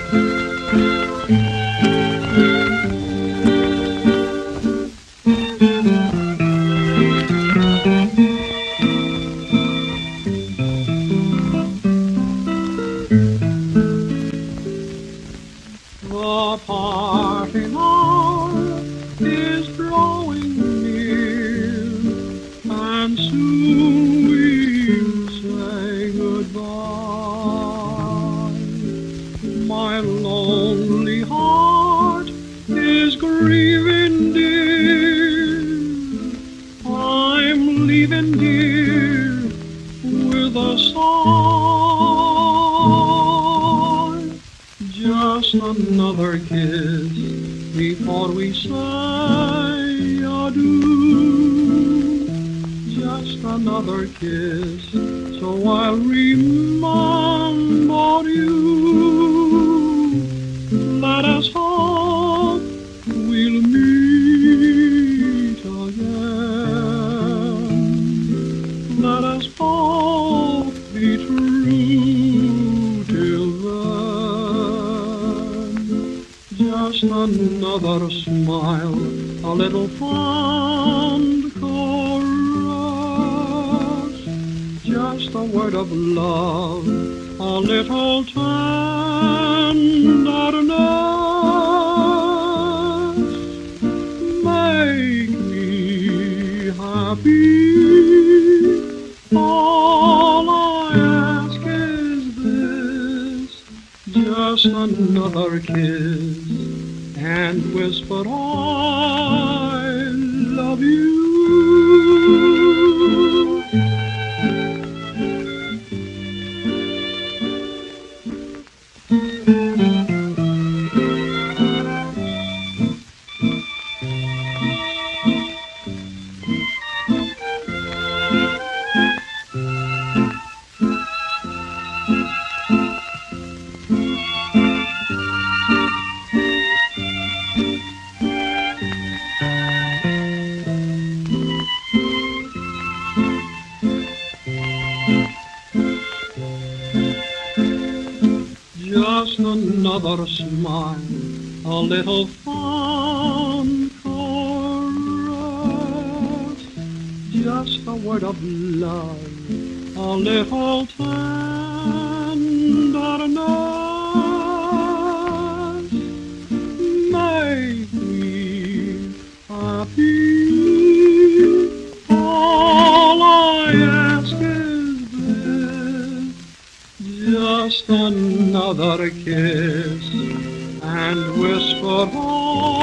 The parting hour is drawing near, and soon we'll say goodbye. My lonely heart is grieving, dear. I'm leaving, dear, with a sigh. Just another kiss before we say adieu. Just another kiss, so I'll remember you. Let us hope we'll meet again. Let us both be true till then. Just another smile, a little fond caress, just a word of love, a little tenderness. Make me happy. All I ask is this, just another kiss, and whisper I love you. Just another smile, a little fond caress, just a word of love, a little tenderness. Make me happy. All I ask is this, just another kiss, and whisper